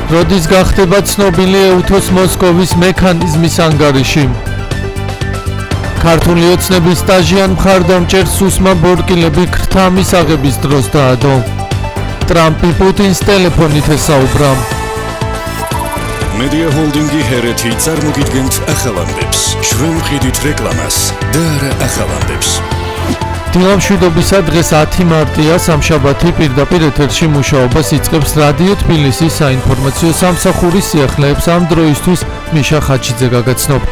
როდის გახდება ცნობილი ეუთოს მოსკოვის მექანიზმის ანგარიში? ქართული ოცნების სტაჟიან მხარდამჭერს უსმა ბორკილები ქრთა მისაღების დროს დაადო. ტრამპი პუტინს ტელეფონით ესაუბრა. Media Holdingi ჰერეთი წარმოგიდგენთ ახალამდებს. ჩვენ ვყიდით რეკლამას და არა ახალამდებს. დილამშვიდობისა დღეს 10 მარტია სამშაბათი პირდაპირ ეთერში მუშაობას იწყებს რადიო თბილისის საინფორმაციო სამსახურის სიახლეებს ამ დროისთვის მიშა ხაჩიძე გაგაცნობთ.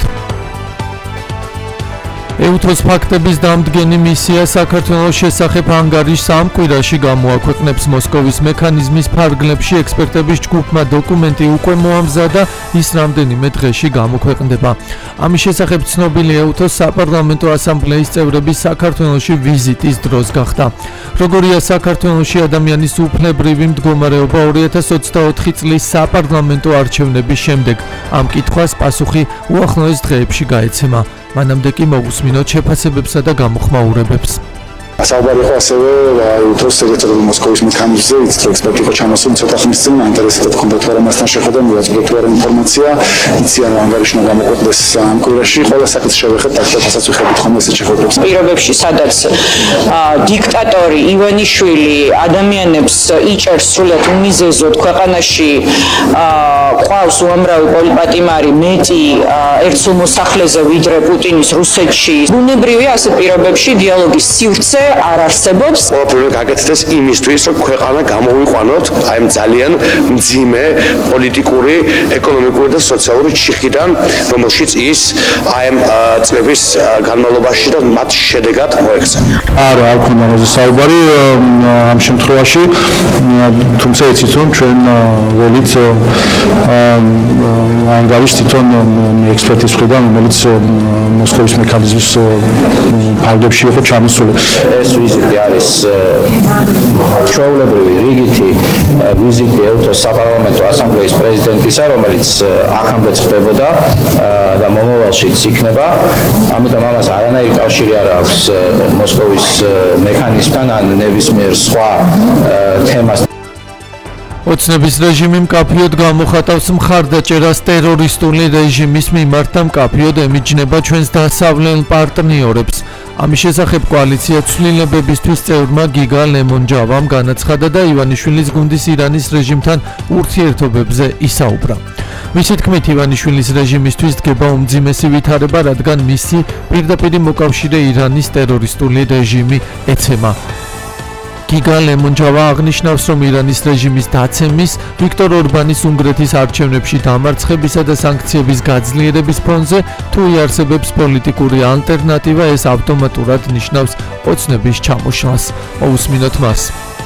ეუთოს ფაქტების დამდგენი მისია საქართველოს შესახებ ანგარიშს ამ კვირაში გამოაქვეყნებს. მოსკოვის მექანიზმის ფარგლებში ექსპერტების ჯგუფმა დოკუმენტი უკვე მოამზადა, ის რამდენიმე დღეში გამოქვეყნდება. ამის შესახებ ცნობილი ეუთოს საპარლამენტო ასამბლეის წევრების საქართველოში ვიზიტის დროს გახდა. როგორია საქართველოში ადამიანის უფლებრივი მდგომარეობა 2024 წლის საპარლამენტო არჩევნების შემდეგ? ამ კითხვას პასუხი უახლოეს დღეებში გაეცემა. მანამდე კი მოვუსმინოთ შეფასებებსა და გამოხმაურებებს. საუბარი იყო ასევე ეუთოს ტერიტორიული მოსკოვის მექანიზმზე, ის ექსპერტი იყო ჩამოსული ცოტა ხნის წინ, ინტერესებად ჰქონდათ თუ არა მასთან შეხვედრა, მიუძღოთ თუ არა ინფორმაცია, იციან რომ ანგარიშმა გამოქვეყნდეს ამ კვირაში, ყველა საკითხს შევეხეთ, ტაქტობასაც ვიხებით ხოლმე ესეთ შეხვედრებს. პირობებში, სადაც დიქტატორი ივანიშვილი ადამიანებს იჭერს სრულად უმიზეზოდ ქვეყანაში ყავს უამრავი პოლიტპატიმარი მეტი ერთსულ მოსახლეზე ვიდრე პუტინის რუსეთში. ბუნებრივია ასეთ პირობებში დიალოგის სივრცე არ არსებობს. ყველაფერი გაკეთდეს იმისთვის, რომ ქვეყანა გამოვიყვანოთ აი ამ ძალიან მძიმე პოლიტიკური, ეკონომიკური და სოციალური ჩიხიდან, რომელშიც ის აი ამ წლების განმავლობაში და მათ შედეგად მოექცა. არა, არ ქონდა ამაზე საუბარი ამ შემთხვევაში, თუმცა იცით რომ ჩვენ ველით ანგარიშს თვითონ ექსპერტის მხრიდან, რომელიც მოსკოვის მექანიზმის ფარგლებში იყო ჩამოსული. ეს ვიზიტი არის ჩვეულებრივი რიგითი ვიზიტი ეუთოს საპარლამენტო ასამბლეის პრეზიდენტისა, რომელიც ახამდე ხდებოდა და მომავალშიც იქნება. ამიტომ ამას არანაირი კავშირი არ აქვს მოსკოვის მექანიზმთან ან ნებისმიერ სხვა თემას. ოცნების რეჟიმი მკაფიოდ გამოხატავს მხარდაჭერას ტერორისტული რეჟიმის მიმართ და მკაფიოდ ემიჯნება ჩვენს დასავლელ პარტნიორებს. ამის შესახებ კოალიცია ცვლილებებისთვის წევრმა გიგა ლემონჯავამ განაცხადა და ივანიშვილის გუნდის ირანის რეჟიმთან ურთიერთობებზე ისაუბრა. მისი თქმით, ივანიშვილის რეჟიმისთვის დგება უმძიმესი ვითარება, რადგან მისი პირდაპირი მოკავშირე ირანის ტერორისტული რეჟიმი ეცემა. გიგა ლემონჯავა აღნიშნავს, რომ ირანის რეჟიმის დაცემის, ვიქტორ ორბანის უნგრეთის არჩევნებში დამარცხებისა და სანქციების გაძლიერების ფონზე თუ იარსებებს პოლიტიკური ალტერნატივა, ეს ავტომატურად ნიშნავს ოცნების ჩამოშლას. მოусმინოთ მას.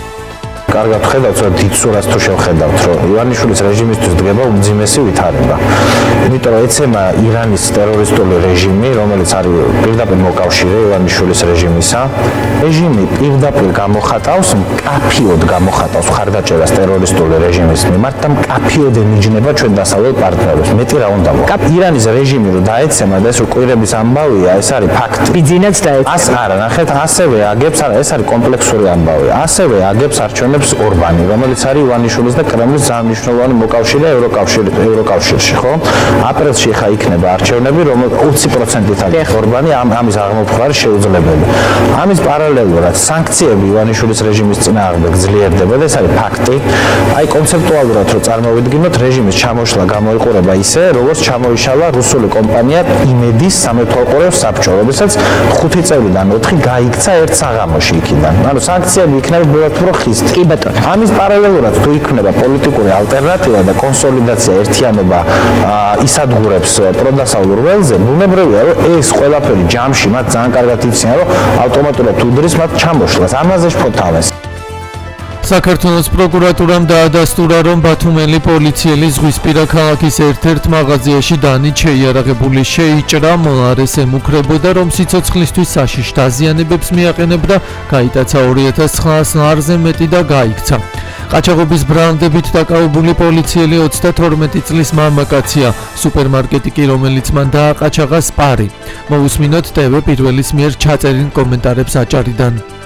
კარგად ხედავთ, რომ დიდ სურათს თუ შევხედავთ, რომ ივანიშვილის რეჟიმისთვის დგება უმძიმესი ვითარება. იმიტომ რომ ეცემა ირანის ტერორისტული რეჟიმი, რომელიც არის პირდაპირ მოკავშირე ივანიშვილის რეჟიმისა. რეჟიმი პირდაპირ გამოხატავს, მკაფიოდ გამოხატავს მხარდაჭერას ტერორისტული რეჟიმის მიმართ და მკაფიოდ ემიჯნება ჩვენ დასავლელ პარტნიორებს. მეტი რა უნდა მოხდეს. ირანის რეჟიმი რომ დაეცემა და ეს რო კვირების ამბავია, ეს არის ფაქტი. ბიძინაც დაეცემა. არა, ნახეთ, ასევე აგებს, არა, ეს არის კომპლექსური ამბავი. ასევე აგებს არჩევნებს ორბანი, რომელიც არის ივანიშვილის და კრემლის ძალიან მნიშვნელოვანი მოკავშირე ევროკავშირში, ხო? აპრილში ხა იქნება არჩევნები, რომელიც 20%-ით არის ორბანი, ამის აღმოფხვრა არის შეუძლებელი. ამის პარალელურად სანქციები ივანიშვილის რეჟიმის წინააღმდეგ ძლიერდება და ეს არის ფაქტი. აი კონცეპტუალურად რო წარმოვიდგინოთ, რეჟიმის ჩამოშლა გამოიყურება ისე, როგორც ჩამოიშალა რუსული კომპანია იმედის სამეთვალყურეო საბჭო, რომელსაც 5 წევრიდან 4 გაიქცა ერთ საღამოში იქიდან. ანუ სანქციები იქნება ბევრად უფრო ხისტი. ამის პარალელურად თუ იქნება პოლიტიკური ალტერნატივა და კონსოლიდაცია ერთიანობა ისადგურებს პროდასავლურ ველზე, ბუნებრივია რომ ეს ყველაფერი ჯამში მათ ძალიან კარგად იციან, რომ ავტომატურად უდრის მათ ჩამოშლას. ამაზე შფოთავენ. საქართველოს პროკურატურამ დაადასტურა, რომ ბათუმელი პოლიციელი ზღვისპირა ქალაქის ერთ-ერთ მაღაზიაში დანით შეიარაღებული შეიჭრა, მოლარეს ემუქრებოდა, რომ სიცოცხლისთვის საშიშ დაზიანებებს მიაყენებდა, გაიტაცა 2900 ლარზე მეტი და გაიქცა. ყაჩაღობის ბრალდებით დაკავებული პოლიციელი 32 წლის მამაკაცია, სუპერმარკეტი კი, რომელიც მან დააყაჩაღა სპარი. მოусმინოთ TV პირველის მიერ ჩაწერილ კომენტარებს აჭარიდან.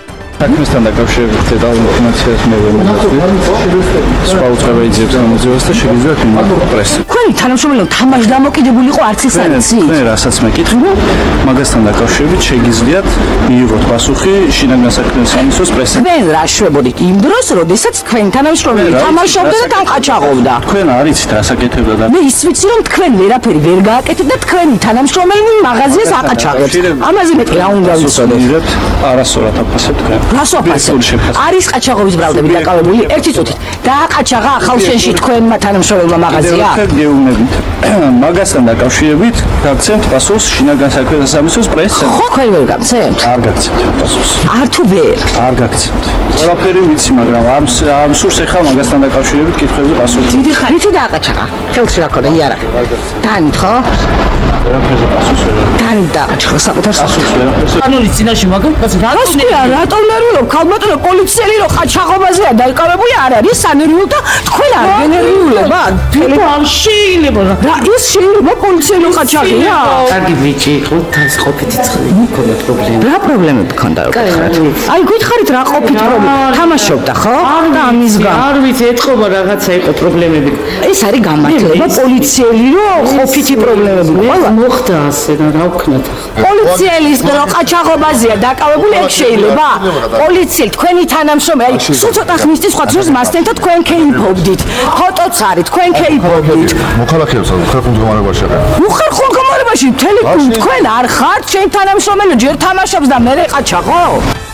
საქმესთან დაკავშირებით დეტალურ ინფორმაციას მე ვერ მოგაწვევ. სხვა უწყება იძებს გამოძიებას და შეგიძლიათ მიმართოთ პრესს. თქვენი თანამშრომელი თამაში დამოკიდებული იყო არც ის არის. თქვენ რასაც მეკითხება, მაგასთან დაკავშირებით შეგიძლიათ მიიღოთ პასუხი შინაგან საქმეთა სამინისტროს პრესზე. თქვენ რა შვებოდით იმ დროს, როდესაც თქვენი თანამშრომელი თამაშობდა და დამყაჩაღობდა. თქვენ არიცით რა საკეთებდა და მე ის ვიცი რომ თქვენ ვერაფერი ვერ გააკეთეთ და თქვენი თანამშრომელი მაღაზიას აყაჩაღებს. ამაზე მეტი რა უნდა ვიცოდეთ? არასწორად აფასებ თქვენ. რას აფასებ? არის ყაჩაღობის ბრალდები დაკავებული? ერთი წუთით. დააყაჩაღა ახალშენში თქვენმა თანამშრომელმა მაღაზია? გეუბნებით. მაგასთან დაკავშირებით გაგცემთ პასუხს შინაგან საქმეთა სამინისტროს პრესზე. ხო, თქვენ ვერ გაგცემთ? არ გაგცემთ პასუხს. არ თუ ვერ. არ გაგცემთ. ყველაფერი ვიცი, მაგრამ ამ სურს ეხლა მაგასთან დაკავშირებით კითხვებზე პასუხი. დიდი ხარით დააყაჩაღა. ხელში რა ქონდა იარაღი? დანით ხო? ყველაფერზე პასუხს ვერ აქვს. დანით დააყაჩაღა საკუთარ პასუხს ვერ აქვს. კანონის წინაშე მაგამ რატომ ნერვიულობ? ქალბატონო პოლიციელი რო ყაჩაღობაზეა დაიკავებული არ არის სანერვიულ და თქვენ არ გენერვიულებად? თელეფონ შეიძლება რა ის შეიძლება პოლიციელი ყაჩაღია? კარგი ბიჭი იყო, თავს ყოფითი ცხრი, მქონდა პრობლემა. რა პრობლემები გქონდა რო გითხარით? აი გითხარით რა ყოფით პრობლემა? თამაშობდა ხო? და ამის გამო არ ვიცი, ეთქობა რაღაცა იყო პრობლემები. ეს არის გამართლება პოლიციელი რო ყოფითი პრობლემები ყოლა? მოხდა ასე და რა ვქნათ ახლა. პოლიციელის რო ყაჩაღობაზეა დაკავებული ეგ შეიძლება? პოლიციელი თქვენი თანამშრომელი სულ ცოტა ხნის წინ სხვა დროს მასთან და თქვენ კეიფობდით. ფოტოც არის თქვენ კეიფობდით. მოქალაქეებს ხერხულ მდგომარეობაში ახლა. ხერხულ მდგომარეობაში თქვენ არ ხართ ჩემ თანამშრომელი ჯერ თამაშობს და მე ყაჩაღო?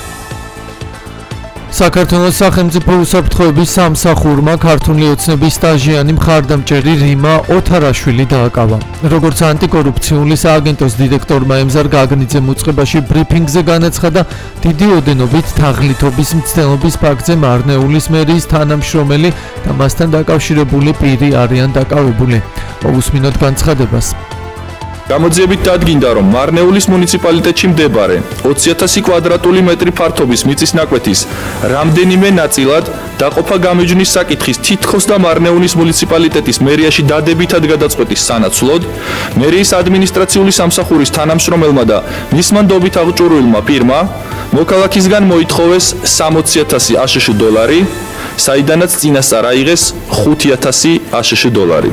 საქართველოს სახელმწიფო უსაფრთხოების სამსახურმა ქართული ოცნების სტაჟიანი მხარდამჭერი რიმა ოთარაშვილი დააკავა. როგორც ანტიკორუფციული სააგენტოს დირექტორმა ემზარ გაგნიძემ უწყებაში ბრიფინგზე განაცხადა, დიდი ოდენობით თაღლითობის მცდელობის ფაქტზე მარნეულის მერიის თანამშრომელი და მასთან დაკავშირებული პირი არიან დაკავებული. მოვუსმინოთ განცხადებას. გამოძიებით დადგინდა, რომ მარნეულის მუნიციპალიტეტში მდებარე 20,000 კვადრატული მეტრი ფართობის მიწის ნაკვეთის რამდენიმე ნაწილად დაყოფა გამიჯვნის საკითხის თითქოს და მარნეულის მუნიციპალიტეტის მერიაში დადებითად გადაწყვეტის სანაცვლოდ, მერიის ადმინისტრაციული სამსახურის თანამშრომელმა და მისმა ნდობით აღჭურვილმა პირმა მოქალაქისგან მოითხოვეს 60,000 აშშ დოლარი, საიდანაც წინასწარ აიღეს 5,000 აშშ დოლარი.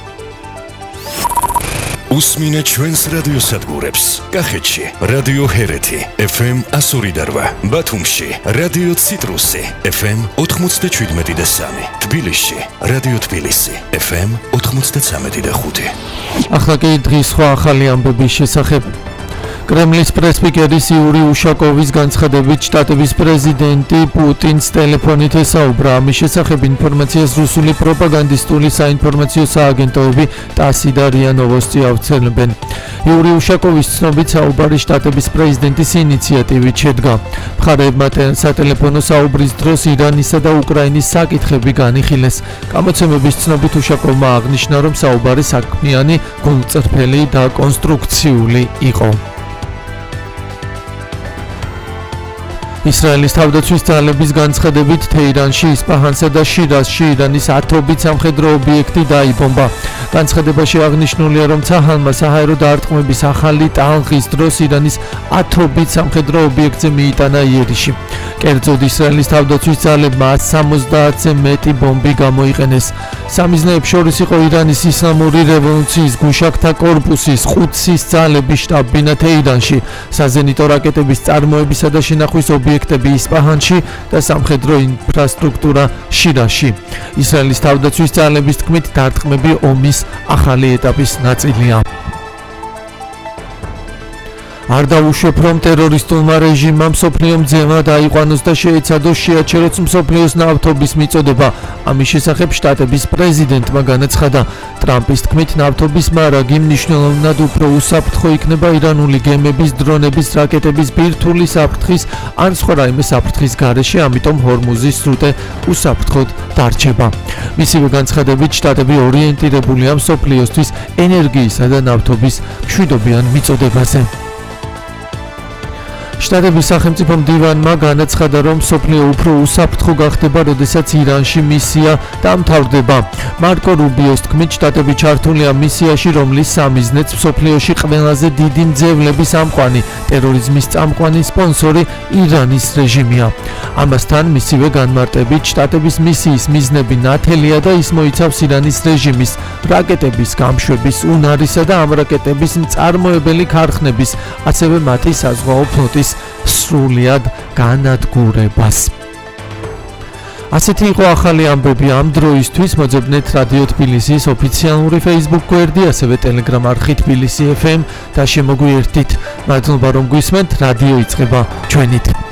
უსმინეთ ჩვენს რადიოსადგურებს. კახეთში რადიო ჰერეთი FM 102.8, ბათუმში რადიო ციტრუსი FM 97.3, თბილისში რადიო თბილისი FM 93.5. ახლა კი დღის სხვა ახალი ამბების შესახებ. კრემლის პრესპიკერის იური უშაკოვის განცხადებით შტატების პრეზიდენტი პუტინს ტელეფონით ესაუბრა. ამის შესახებ ინფორმაციას რუსული პროპაგანდისტული საინფორმაციო სააგენტოები ტასი და რია ნოვოსტი ავრცელებენ. იური უშაკოვის ცნობით საუბარი შტატების პრეზიდენტის ინიციატივით შედგა. მხარეებმა სატელეფონო საუბრის დროს ირანისა და უკრაინის საკითხები განიხილეს. გამოცემების ცნობით უშაკოვმა აღნიშნა, რომ საუბარი საქმიანი, გულწრფელი და კონსტრუქციული იყო. ისრაელის თავდაცვის ძალების განცხადებით თეირანში, ისპაჰანსა და შირაზში ირანის ათობით სამხედრო ობიექტი დაიბომბა. განცხადებაში აღნიშნულია, რომ ცაჰალმა საჰაერო დაარტყმების ახალი ტალღის დროს ირანის ათობით სამხედრო ობიექტზე მიიტანა იერიში. კერძოდ ისრაელის თავდაცვის ძალებმა 170-ზე მეტი ბომბი გამოიყენეს. სამიზნეებს შორის იყო ირანის ისლამური რევოლუციის გუშაქთა კორპუსის ყუდსის ძალების შტაბ-ბინა თეირანში, საზენიტო რაკეტების წარმოებისა და შენახვის ობიექტები ისპაჰანში და სამხედრო ინფრასტრუქტურა შირაზში. ისრაელის თავდაცვის ძალების თქმით, დარტყმები ომის ახალი ეტაპის ნაწილია. არ დაუშვებ, რომ ტერორისტულმა რეჟიმმა მსოფლიო მძემა დაიყვანოს და შეეცადოს შეაჩეროს მსოფლიოს ნავთობის მიწოდება. ამის შესახებ შტატების პრეზიდენტმა განაცხადა. ტრამპის თქმით, ნავთობის მარაგი მნიშვნელოვნად უფრო უსაფრთხო იქნება ირანული გემების, დრონების, რაკეტების, ბირთვული საფრთხის ან სხვა რაიმე საფრთხის გარეშე, ამიტომ ჰორმუზის სრუტე უსაფრთხოდ დარჩება. მისივე განცხადებით, შტატები ორიენტირებულია მსოფლიოსთვის ენერგიისა და ნავთობის მშვიდობიან მიწოდებაზე. შტატების სახელმწიფო მდივანმა განაცხადა, რომ მსოფლიო უფრო უსაფრთხო გახდება, როდესაც ირანში მისია დამთავრდება. მარკო რუბიოს თქმით, შტატები ჩართულია მისიაში, რომლის სამიზნეც მსოფლიოში ყველაზე დიდი მძევლების ამყვანი, ტერორიზმის წამყვანი სპონსორი ირანის რეჟიმია. ამასთან, მისივე განმარტებით, შტატების მისიის მიზნები ნათელია და ის მოიცავს ირანის რეჟიმის რაკეტების გამშვების უნარისა და ამ რაკეტების მწარმოებელი ქარხნების, ასევე მათი საზღვაო ფლოტის სრულად განადგურებას. ასეთი იყო ახალი ამბები ამ დროისთვის. მოძებნეთ რადიო თბილისის ოფიციალური Facebook გვერდი, ასევე Telegram არხი თბილისი FM და შემოგვიერთდით. მადლობა რომ გვისმენთ. რადიო იწყება ჩვენით.